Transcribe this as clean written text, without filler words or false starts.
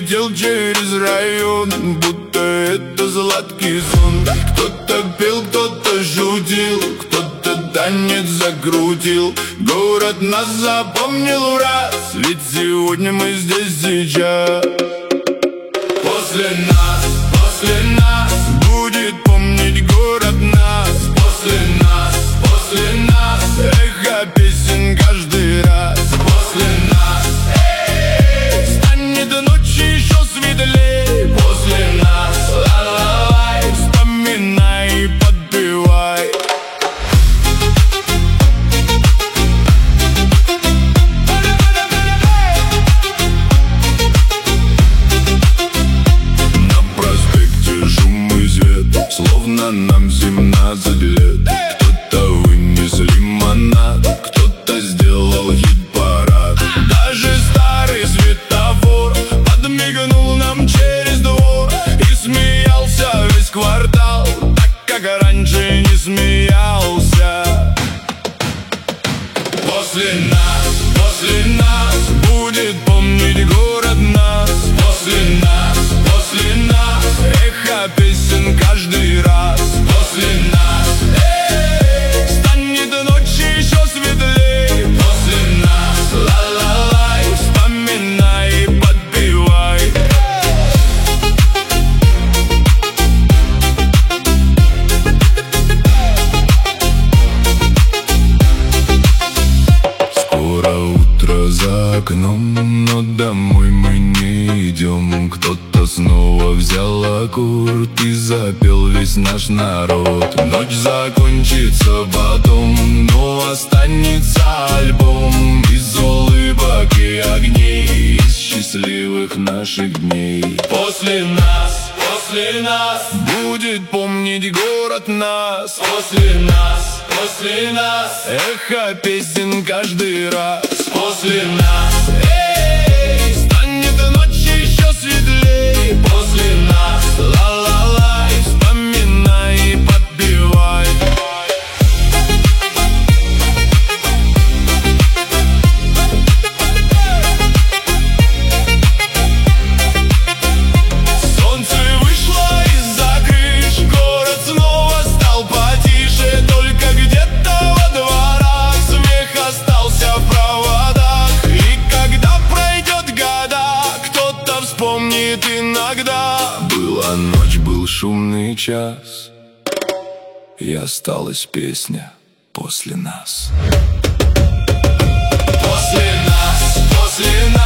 летел через район, будто это сладкий сон. Кто-то пел, кто-то шутил, кто-то танец закрутил. Город нас запомнил раз, ведь сегодня мы здесь сейчас. После нас будет помнить город нас. После нас эхо песен каждый раз. После нас станет ночь еще светлей. После нас ла-ла-лай, вспоминай и подпевай. На проспекте шум и свет, словно нам 17 лет. Кто-то вынес лимонад, кто-то сделал хит-парад. Даже старый светофор подмигнул нам через двор. И смеялся весь квартал, так как раньше не смеялся. После нас будет помнить город нас. После нас эхо песен каждый раз. После нас станет ночь еще светлей. После нас ла-ла-лай, вспоминай и подпевай. Скоро утро за окном, но домой мы не идем. Кто-то снова взял аккорд и запел весь наш народ. Ночь закончится потом, но останется альбом из улыбок и огней, из счастливых наших дней. После нас будет помнить город нас. После нас эхо песен каждый раз. После нас станет ночь еще светлей. После нас ла-ла-лай, вспоминай и подпевай. Солнце вышло из-за крыш, город снова стал потише. Только где-то во дворах смех остался в проводах. И когда пройдет года, кто-то вспомнит иногда. Была ночь, был шумный час, и осталась песня после нас. После нас